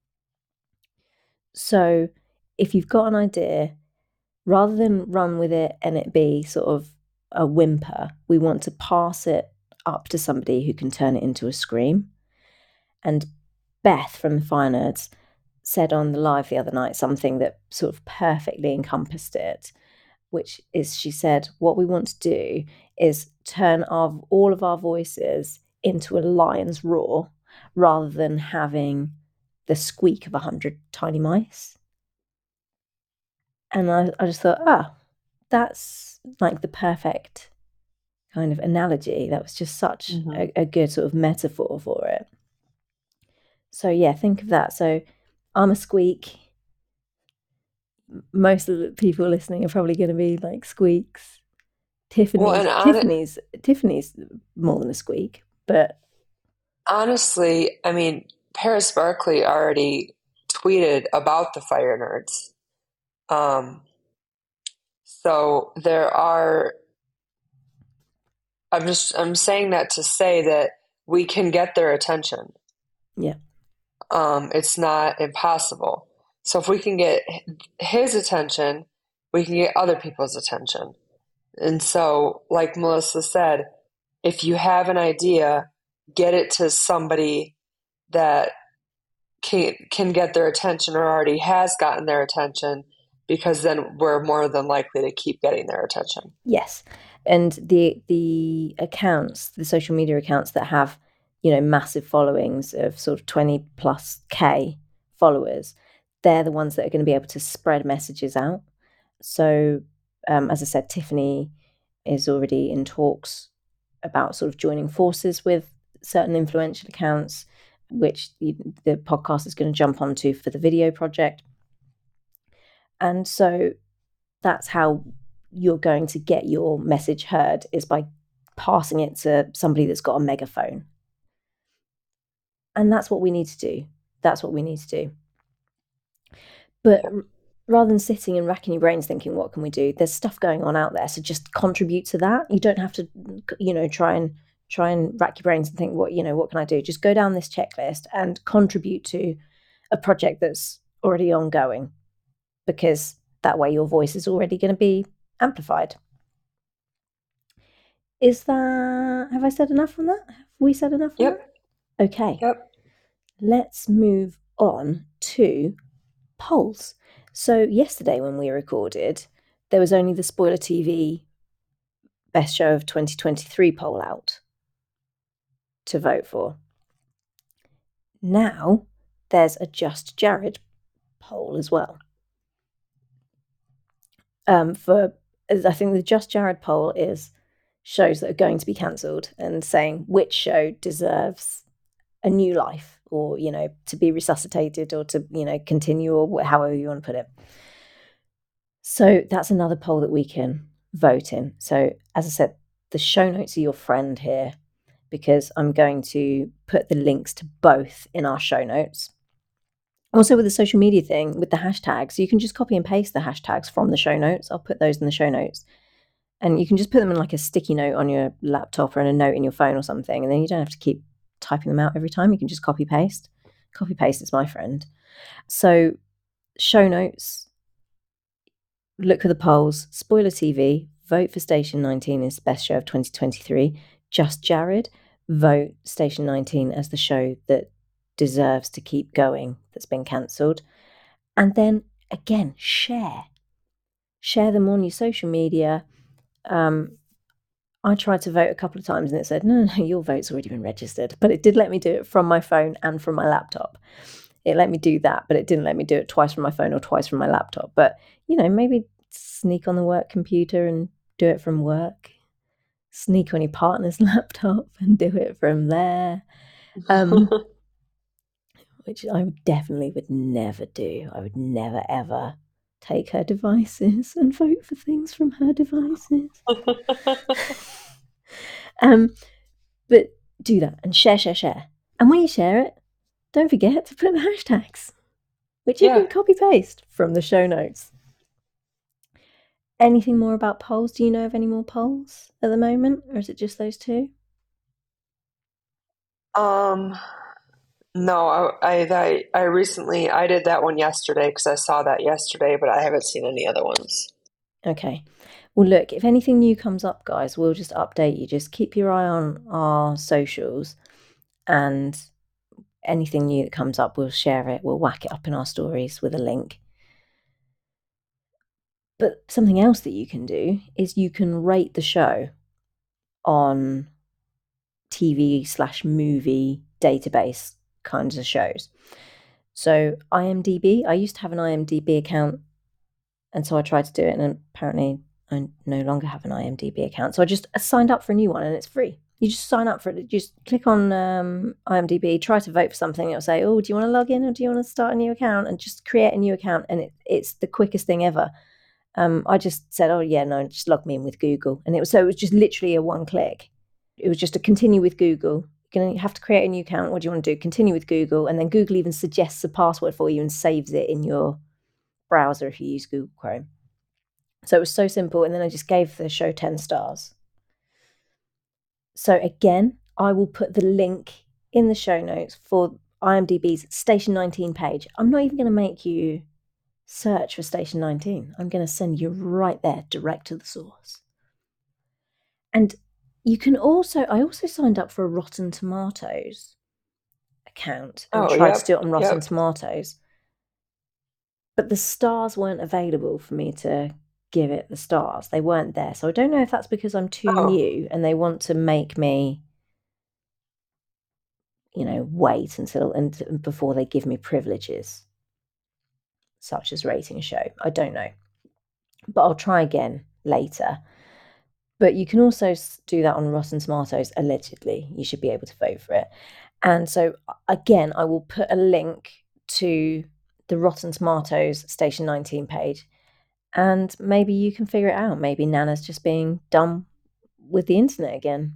So if you've got an idea, rather than run with it and it be sort of a whimper, we want to pass it up to somebody who can turn it into a scream. And Beth from the Fire Nerds said on the live the other night something that sort of perfectly encompassed it, which is, she said, what we want to do is turn our, all of our voices into a lion's roar, rather than having the squeak of a hundred tiny mice. And I, I just thought, ah, that's like the perfect kind of analogy. That was just such mm-hmm. a, a good sort of metaphor for it. So yeah, think of that. So I'm a squeak. Most of the people listening are probably going to be like squeaks. Tiffany's well, Tiffany's it, Tiffany's more than a squeak, but honestly, I mean, Paris Barkley already tweeted about the Fire Nerds. Um, so there are. I'm just I'm saying that to say that we can get their attention. Yeah. Um, it's not impossible. So if we can get his attention, we can get other people's attention. And so, like Melissa said, if you have an idea, get it to somebody that can, can get their attention or already has gotten their attention, because then we're more than likely to keep getting their attention. Yes. And the the accounts, the social media accounts that have, you know, massive followings of sort of twenty plus K followers, they're the ones that are going to be able to spread messages out. So, um, as I said, Tiffany is already in talks about sort of joining forces with certain influential accounts, which the podcast is going to jump onto for the video project. And so that's how you're going to get your message heard, is by passing it to somebody that's got a megaphone. And that's what we need to do. That's what we need to do. But rather than sitting and racking your brains thinking, what can we do? There's stuff going on out there. So just contribute to that. You don't have to, you know, try and try and rack your brains and think, what, you know, what can I do? Just go down this checklist and contribute to a project that's already ongoing, because that way your voice is already going to be amplified. Is that, have I said enough on that? Have we said enough on yep. that? Okay. Yep. Let's move on to polls. So yesterday when we recorded, there was only the Spoiler T V Best Show of twenty twenty-three poll out to vote for. Now there's a Just Jared poll as well. Um, for I think the Just Jared poll is shows that are going to be cancelled, and saying which show deserves a new life, or, you know, to be resuscitated, or to, you know, continue, or however you want to put it. So that's another poll that we can vote in. So as I said, the show notes are your friend here, because I'm going to put the links to both in our show notes. Also, with the social media thing, with the hashtags, you can just copy and paste the hashtags from the show notes. I'll put those in the show notes. And you can just put them in like a sticky note on your laptop, or in a note in your phone or something. And then you don't have to keep typing them out every time. You can just copy paste. Copy paste is my friend. So show notes, look for the polls. Spoiler T V, vote for Station nineteen as Best Show of twenty twenty-three. Just Jared, vote Station nineteen as the show that deserves to keep going, that's been cancelled. And then again, share. Share them on your social media. Um, I tried to vote a couple of times and it said, no, no, no, your vote's already been registered. But it did let me do it from my phone and from my laptop. It let me do that, but it didn't let me do it twice from my phone or twice from my laptop. But, you know, maybe sneak on the work computer and do it from work. Sneak on your partner's laptop and do it from there. Um, which I definitely would never do. I would never, ever take her devices and vote for things from her devices. um, but do that and share, share, share. And when you share it, don't forget to put the hashtags, which you Yeah. can copy paste from the show notes. Anything more about polls? Do you know of any more polls at the moment, or is it just those two? Um, no, I, I, I recently, I did that one yesterday because I saw that yesterday, but I haven't seen any other ones. Okay. Well, look, if anything new comes up, guys, we'll just update you. Just keep your eye on our socials, and anything new that comes up, we'll share it. We'll whack it up in our stories with a link. But something else that you can do is you can rate the show on T V slash movie database kinds of shows. So IMDb, I used to have an IMDb account, and so I tried to do it, and apparently I no longer have an IMDb account. So I just signed up for a new one, and it's free. You just sign up for it. Just click on um, IMDb, try to vote for something. It'll say, oh, do you want to log in or do you want to start a new account? And just create a new account, and it, it's the quickest thing ever. Um, I just said, oh, yeah, no, just log me in with Google. And it was so it was just literally a one click. It was just a continue with Google. You're going to have to create a new account. What do you want to do? Continue with Google. And then Google even suggests a password for you and saves it in your browser if you use Google Chrome. So it was so simple. And then I just gave the show ten stars. So again, I will put the link in the show notes for IMDb's Station nineteen page. I'm not even going to make you search for Station nineteen. I'm going to send you right there, direct to the source. And you can also, I also signed up for a Rotten Tomatoes account and Oh, tried yep, to do it on Rotten yep. Tomatoes. But the stars weren't available for me to give it the stars. They weren't there. So I don't know if that's because I'm too Oh. new and they want to make me, you know, wait until and before they give me privileges such as rating a show. I don't know. But I'll try again later. But you can also do that on Rotten Tomatoes, allegedly. You should be able to vote for it. And so, again, I will put a link to the Rotten Tomatoes Station nineteen page, and maybe you can figure it out. Maybe Nana's just being dumb with the internet again.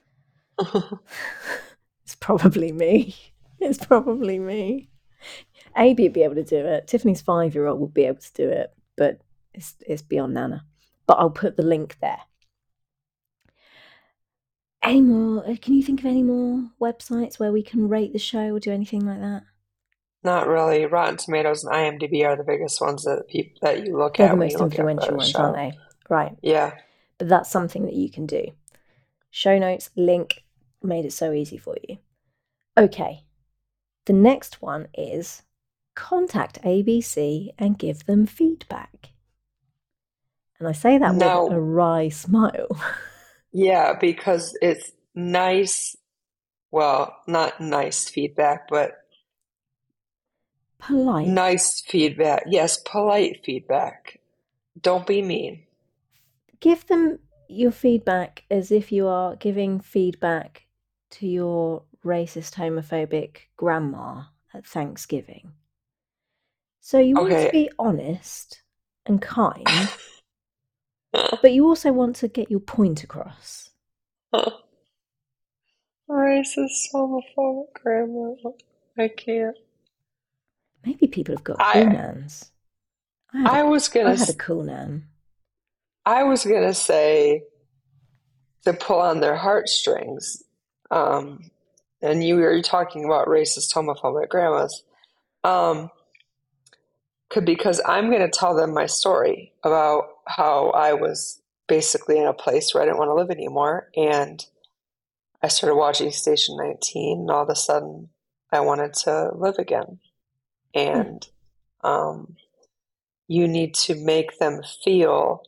It's probably me. It's probably me. Abby would be able to do it. Tiffany's five-year-old would be able to do it, but it's it's beyond Nana. But I'll put the link there. Any more? Can you think of any more websites where we can rate the show or do anything like that? Not really. Rotten Tomatoes and IMDb are the biggest ones that people that you look They're the at when you most look at influential a ones, aren't show. they? Right. Yeah. But that's something that you can do. Show notes, link, made it so easy for you. Okay. The next one is contact A B C and give them feedback. And I say that Now, with a wry smile. yeah, because it's nice. Well, not nice feedback, but Polite. nice feedback. Yes, polite feedback. Don't be mean. Give them your feedback as if you are giving feedback to your racist, homophobic grandma at Thanksgiving. So you want to Okay. be honest and kind, but you also want to get your point across. Racist, homophobic grandma. I can't. Maybe people have got cool I nans. I had a, I was I gonna had a cool nan. I was gonna say to pull on their heartstrings. Um, and you were talking about racist, homophobic grandmas. Um, could because I'm gonna tell them my story about how I was basically in a place where I didn't want to live anymore, and I started watching Station nineteen, and all of a sudden I wanted to live again. Yeah. And um, you need to make them feel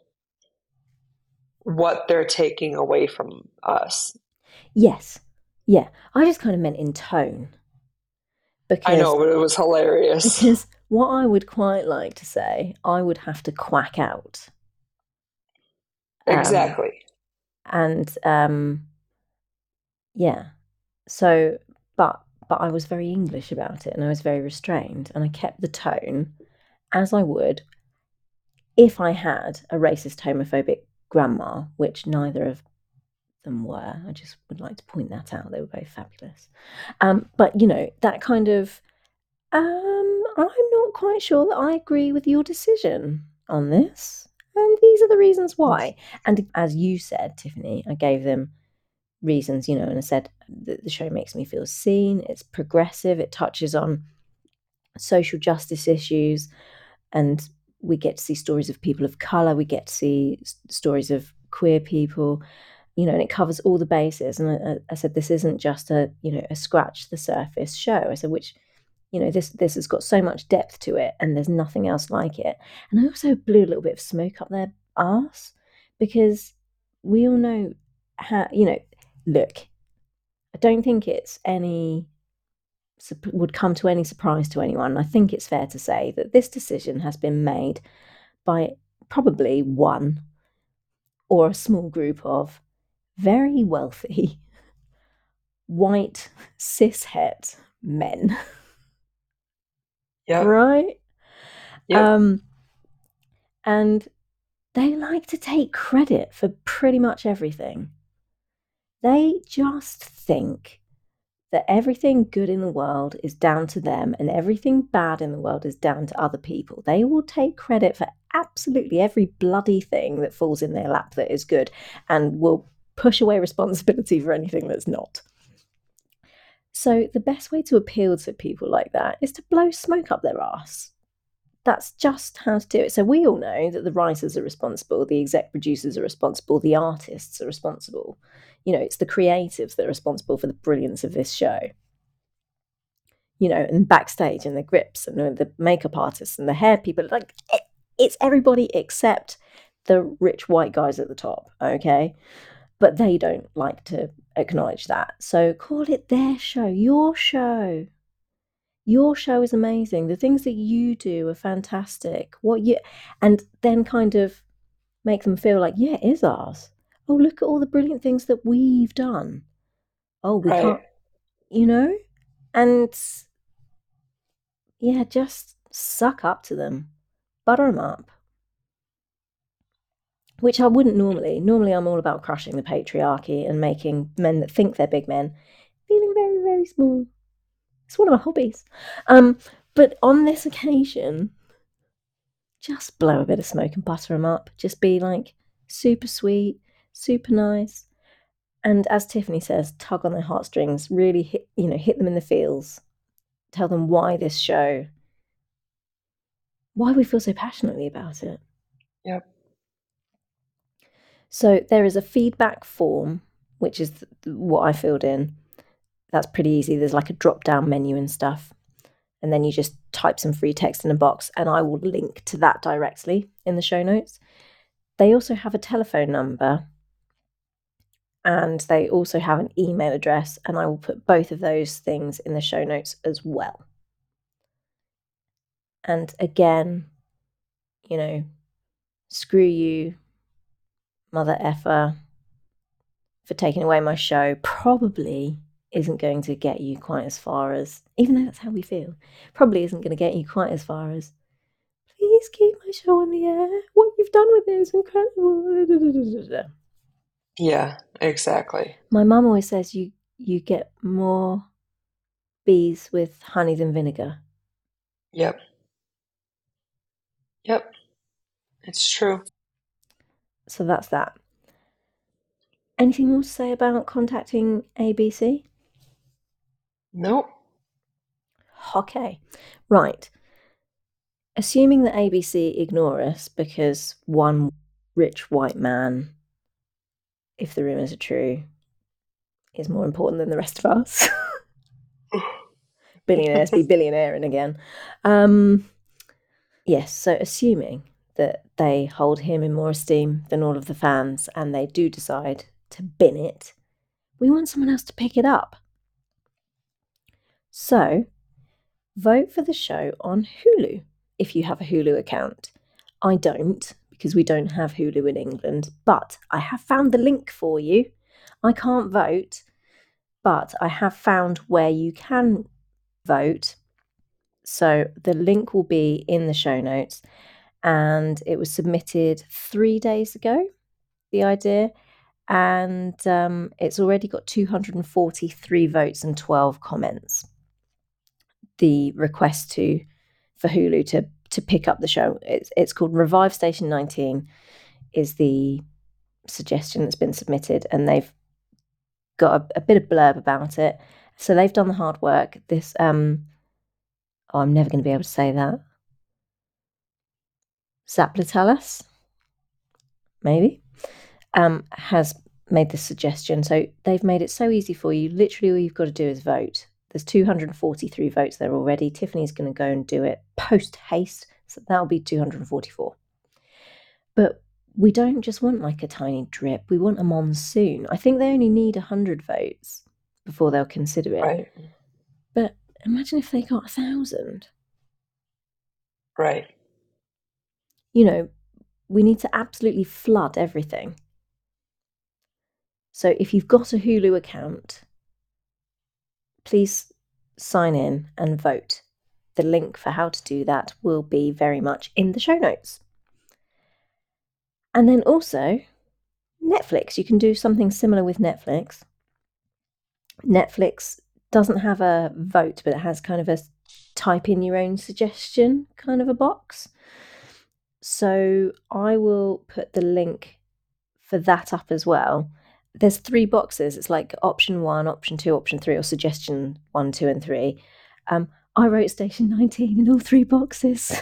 what they're taking away from us. Yes. Yeah. I just kind of meant in tone. I Because know, but it was hilarious. because what I would quite like to say, I would have to quack out. Um, Exactly. and um, yeah. So, but but I was very English about it, and I was very restrained, and I kept the tone as I would if I had a racist, homophobic grandma, which neither of them were. I just would like to point that out. They were both fabulous. Um, but, you know, that kind of, um, I'm not quite sure that I agree with your decision on this. And these are the reasons why. And as you said, Tiffany, I gave them reasons, you know, and I said that the show makes me feel seen. It's progressive. It touches on social justice issues, and we get to see stories of people of color. We get to see stories of queer people, you know, and it covers all the bases. And I, I said, this isn't just a, you know, a scratch the surface show. I said, which, you know, this this has got so much depth to it, and there's nothing else like it. And I also blew a little bit of smoke up their arse, because we all know how, you know, look, I don't think it's any would come to any surprise to anyone. I think it's fair to say that this decision has been made by probably one or a small group of very wealthy white cishet men. Yep. Right? Yep. Um, and they like to take credit for pretty much everything. They just think that everything good in the world is down to them and everything bad in the world is down to other people. They will take credit for absolutely every bloody thing that falls in their lap that is good, and will push away responsibility for anything that's not. So the best way to appeal to people like that is to blow smoke up their arse. That's just how to do it. So we all know that the writers are responsible, the exec producers are responsible, the artists are responsible. You know, it's the creatives that are responsible for the brilliance of this show. You know, and backstage and the grips and the makeup artists and the hair people, like, it's everybody except the rich white guys at the top, okay? But they don't like to acknowledge that. So call it their show, your show. Your show is amazing. The things that you do are fantastic. What you, and then kind of make them feel like, yeah, it is ours. Oh, look at all the brilliant things that we've done. Oh, we Right. can't, you know? And yeah, just suck up to them. Butter them up. Which I wouldn't normally. Normally I'm all about crushing the patriarchy and making men that think they're big men feeling very, very small. It's one of my hobbies. Um, but on this occasion, just blow a bit of smoke and butter them up. Just be like super sweet, super nice. And as Tiffany says, tug on their heartstrings, really hit, you know, hit them in the feels. Tell them why this show, why we feel so passionately about it. Yep. So there is a feedback form, which is what I filled in. That's pretty easy. There's like a drop-down menu and stuff. And then you just type some free text in a box, and I will link to that directly in the show notes. They also have a telephone number, and they also have an email address, and I will put both of those things in the show notes as well. And again, you know, screw you, mother effer, for taking away my show. Probably isn't going to get you quite as far as, even though that's how we feel, probably isn't going to get you quite as far as, please keep my show on the air. What you've done with it is incredible. Yeah, exactly. My mum always says you you get more bees with honey than vinegar. Yep. Yep. It's true. So that's that. Anything more to say about contacting A B C? Nope. Okay. Right. Assuming that A B C ignore us because one rich white man, if the rumours are true, is more important than the rest of us. Billionaires be billionairing again. Um, yes, so assuming that they hold him in more esteem than all of the fans and they do decide to bin it, we want someone else to pick it up. So vote for the show on Hulu if you have a Hulu account. I don't, because we don't have Hulu in England, but I have found the link for you. I can't vote, but I have found where you can vote. So the link will be in the show notes, and it was submitted three days ago, the idea, and um, it's already got two hundred forty-three votes and twelve comments. The request to for Hulu to to pick up the show. It's, it's called Revive Station nineteen is the suggestion that's been submitted, and they've got a, a bit of blurb about it. So they've done the hard work. This, um, oh, I'm never going to be able to say that. Zaplatalis, maybe, um, has made this suggestion. So they've made it so easy for you. Literally all you've got to do is vote. There's two hundred forty-three votes there already. Tiffany's going to go and do it post haste. So that'll be two hundred forty-four. But we don't just want like a tiny drip. We want a monsoon. I think they only need one hundred votes before they'll consider it. Right. But imagine if they got a thousand. Right. You know, we need to absolutely flood everything. So if you've got a Hulu account, please sign in and vote. The link for how to do that will be very much in the show notes. And then also, Netflix. You can do something similar with Netflix. Netflix doesn't have a vote, but it has kind of a type in your own suggestion kind of a box. So I will put the link for that up as well. There's three boxes. It's like option one, option two, option three, or suggestion one, two, and three. Um, I wrote Station nineteen in all three boxes.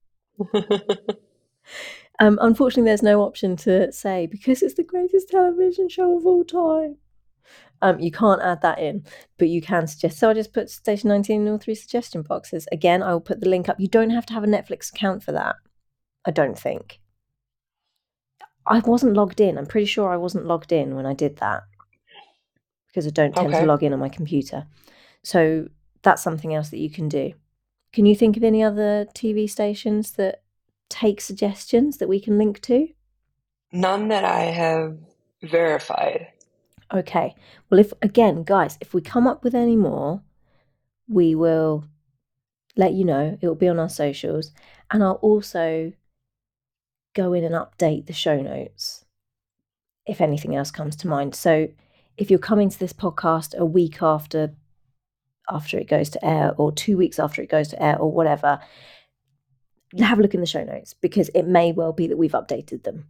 um, unfortunately, there's no option to say, because it's the greatest television show of all time. Um, you can't add that in, but you can suggest. So I just put Station nineteen in all three suggestion boxes. Again, I will put the link up. You don't have to have a Netflix account for that, I don't think. I wasn't logged in. I'm pretty sure I wasn't logged in when I did that, because I don't tend Okay. to log in on my computer. So that's something else that you can do. Can you think of any other T V stations that take suggestions that we can link to? None that I have verified. Okay. Well, if again, guys, if we come up with any more, we will let you know. It will be on our socials. And I'll also go in and update the show notes if anything else comes to mind. So if you're coming to this podcast a week after after it goes to air, or two weeks after it goes to air, or whatever, have a look in the show notes, because it may well be that we've updated them.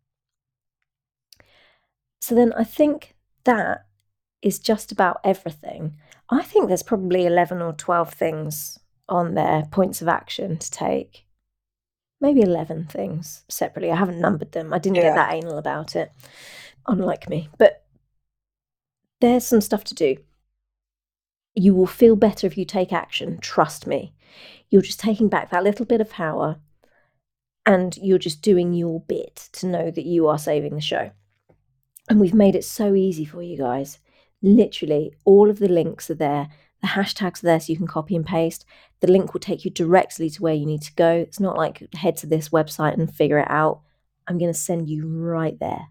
So then I think that is just about everything. I think there's probably eleven or twelve things on there, points of action to take. Maybe eleven things separately. I haven't numbered them. I didn't Yeah. get that anal about it, unlike me. But there's some stuff to do. You will feel better if you take action. Trust me. You're just taking back that little bit of power, and you're just doing your bit to know that you are saving the show. And we've made it so easy for you guys. Literally, all of the links are there. The hashtags are there so you can copy and paste. The link will take you directly to where you need to go. It's not like head to this website and figure it out. I'm going to send you right there.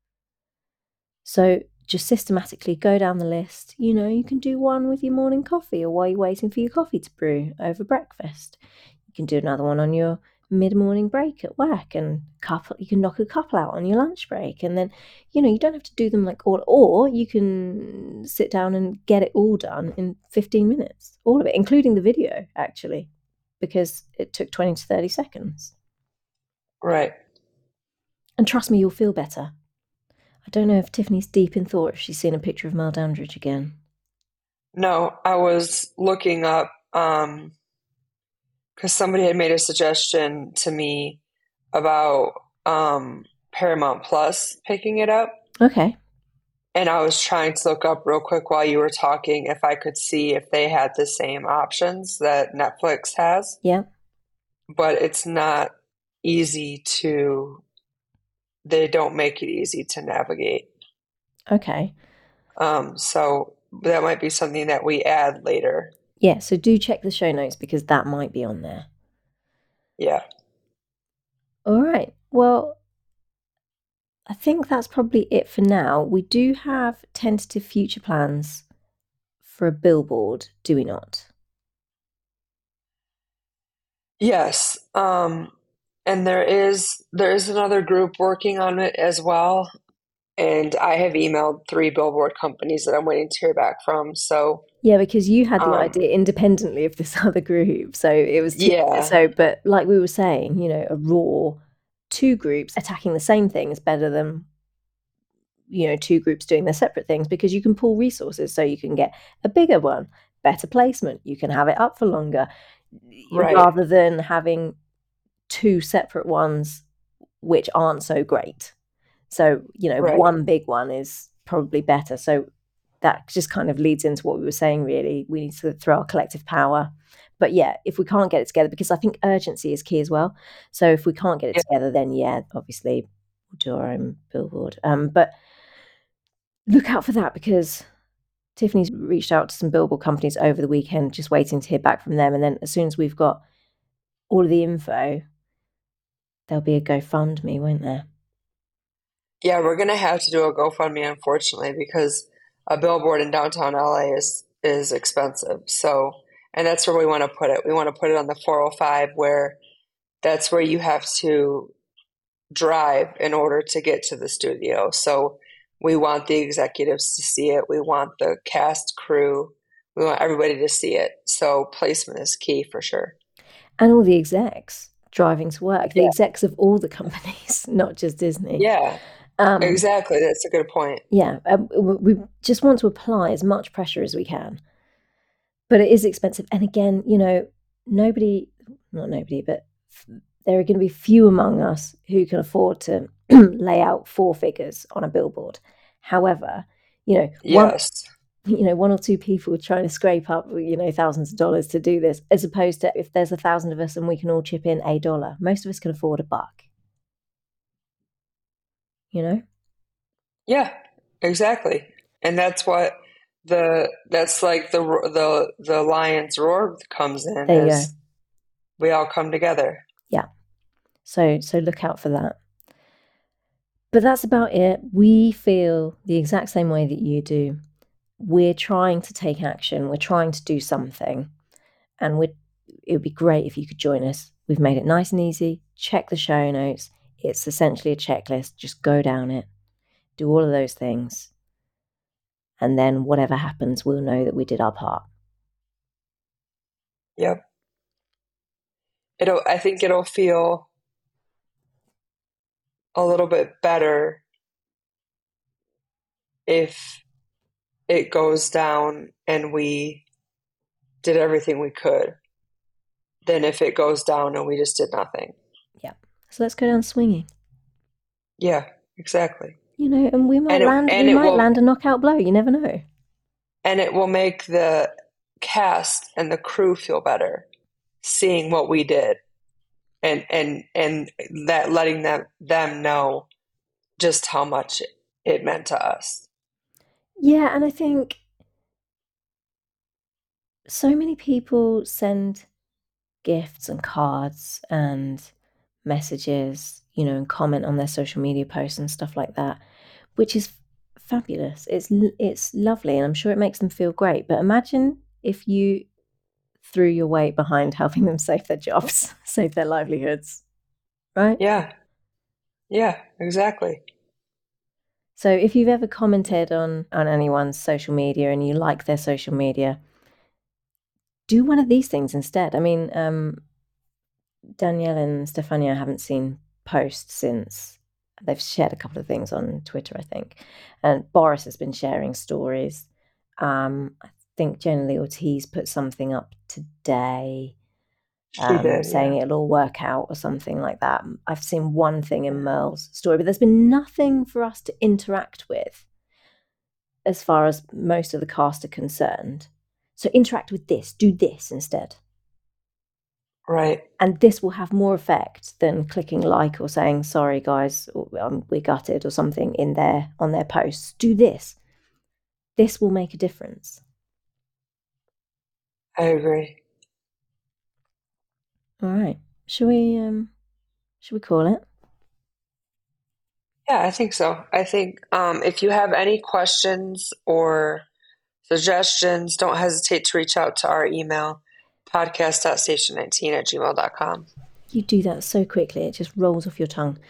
So just systematically go down the list. You know, you can do one with your morning coffee, or while you're waiting for your coffee to brew over breakfast. You can do another one on your mid-morning break at work, and couple you can knock a couple out on your lunch break. And then, you know, you don't have to do them like all, or you can sit down and get it all done in fifteen minutes, all of it, including the video, actually, because it took twenty to thirty seconds. Right. And trust me, you'll feel better. I don't know if Tiffany's deep in thought if she's seen a picture of Mel Dandridge again. No, I was looking up um because somebody had made a suggestion to me about um, Paramount Plus picking it up. Okay. And I was trying to look up real quick while you were talking if I could see if they had the same options that Netflix has. Yeah. But it's not easy to, they don't make it easy to navigate. Okay. Um, so that might be something that we add later. Yeah, so do check the show notes, because that might be on there. Yeah. All right. Well, I think that's probably it for now. We do have tentative future plans for a billboard, do we not? Yes. Um, and there is there is another group working on it as well. and I have emailed three billboard companies that I'm waiting to hear back from. So Yeah, because you had the um, idea independently of this other group. So it was two, yeah, so, but like we were saying, you know, a raw two groups attacking the same thing is better than, you know, two groups doing their separate things, because you can pool resources, so you can get a bigger one, better placement, you can have it up for longer, right, rather than having two separate ones which aren't so great. So, you know, right. one big one is probably better. So that just kind of leads into what we were saying, really. We need to throw our collective power. But yeah, if we can't get it together, because I think urgency is key as well. So if we can't get it Yeah, together, then yeah, obviously we'll do our own billboard. Um, but look out for that, because Tiffany's reached out to some billboard companies over the weekend, just waiting to hear back from them. And then as soon as we've got all of the info, there'll be a GoFundMe, won't there? yeah, we're gonna have to do a GoFundMe, unfortunately, because a billboard in downtown L A is is expensive. So, and that's where we want to put it. We want to put it on the four oh five, where that's where you have to drive in order to get to the studio. So we want the executives to see it. We want the cast, crew. We want everybody to see it. So placement is key for sure. And all the execs driving to work, the Yeah. execs of all the companies, not just Disney. Yeah, Um, exactly. That's a good point. yeah, um, we just want to apply as much pressure as we can. But it is expensive. And again, you know, nobody, not nobody, but there are going to be few among us who can afford to lay out four figures on a billboard. However, you know, one, Yes. you know, one or two people trying to scrape up, you know, thousands of dollars to do this, as opposed to if there's a thousand of us and we can all chip in a dollar. Most of us can afford a buck, you know? Yeah, exactly. And that's what the that's like the the the lion's roar comes in, There you go. is we all come together. Yeah. So so look out for that. But that's about it. We feel the exact same way that you do. We're trying to take action. We're trying to do something. And we'd, it would be great if you could join us. We've made it nice and easy. Check the show notes. It's essentially a checklist. Just go down it. Do all of those things. And then whatever happens, we'll know that we did our part. Yep. It'll I think it'll feel a little bit better if it goes down and we did everything we could than if it goes down and we just did nothing. Yeah. So let's go down swinging. Yeah, exactly. You know, and we might And it land, we and it might will land a knockout blow. You never know. and it will make the cast and the crew feel better seeing what we did, and and and that letting them them know just how much it, it meant to us. Yeah, and I think so many people send gifts and cards and messages, you know, and comment on their social media posts and stuff like that, which is fabulous. It's it's lovely, and I'm sure it makes them feel great. But imagine if you threw your weight behind helping them save their jobs, save their livelihoods, right? Yeah, yeah, exactly. So if you've ever commented on on anyone's social media and you like their social media, do one of these things instead. I mean, um, Danielle and Stefania haven't seen posts since. They've shared a couple of things on Twitter, I think. And Boris has been sharing stories. Um, I think Jenna Lee Ortiz put something up today, She um, did, saying yeah. it'll all work out or something like that. I've seen one thing in Merle's story, but there's been nothing for us to interact with as far as most of the cast are concerned. So interact with this, do this instead. Right. And this will have more effect than clicking like or saying, sorry guys, um, we're gutted or something in there on their posts. Do this. This will make a difference. I agree. All right. Shall we um shall we call it? Yeah, I think so. I think um, if you have any questions or suggestions, don't hesitate to reach out to our email, podcast dot station nineteen at gmail dot com. You do that so quickly, it just rolls off your tongue.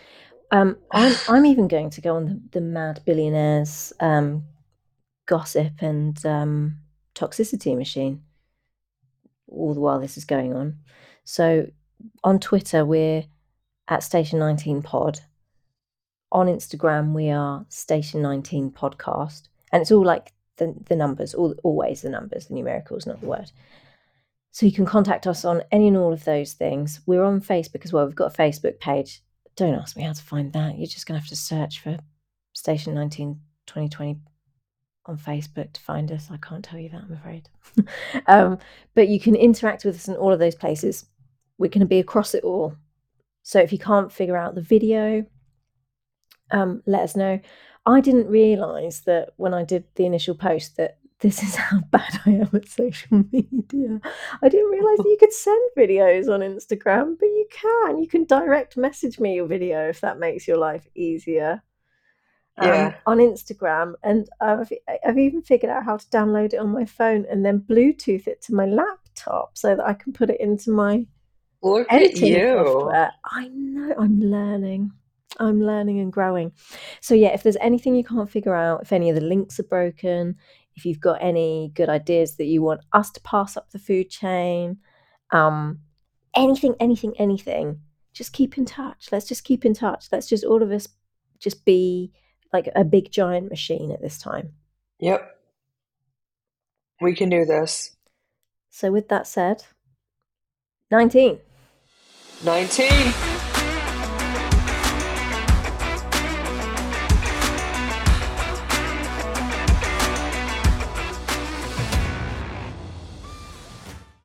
Um, I'm I'm even going to go on the, the Mad Billionaires um, gossip and um, toxicity machine all the while this is going on. So on Twitter, we're at Station nineteen Pod. On Instagram, we are Station nineteen Podcast. And it's all like the, the numbers, all, always the numbers, the numericals, not the word. So you can contact us on any and all of those things. We're on Facebook as well. We've got a Facebook page. Don't ask me how to find that. You're just going to have to search for Station nineteen twenty twenty on Facebook to find us. I can't tell you that, I'm afraid. um, but you can interact with us in all of those places. We're going to be across it all. So if you can't figure out the video, um, let us know. I didn't realise that when I did the initial post that this is how bad I am at social media. I didn't realise that you could send videos on Instagram, but you can. You can direct message me your video if that makes your life easier. Um, Yeah. on Instagram, and I've, I've even figured out how to download it on my phone and then Bluetooth it to my laptop so that I can put it into my Look at editing you. software. I know, I'm learning. I'm learning and growing. So yeah, if there's anything you can't figure out, if any of the links are broken, if you've got any good ideas that you want us to pass up the food chain, um, anything, anything, anything, just keep in touch. Let's just keep in touch. Let's just all of us just be like a big giant machine at this time. Yep. We can do this. So with that said, nineteen. nineteen.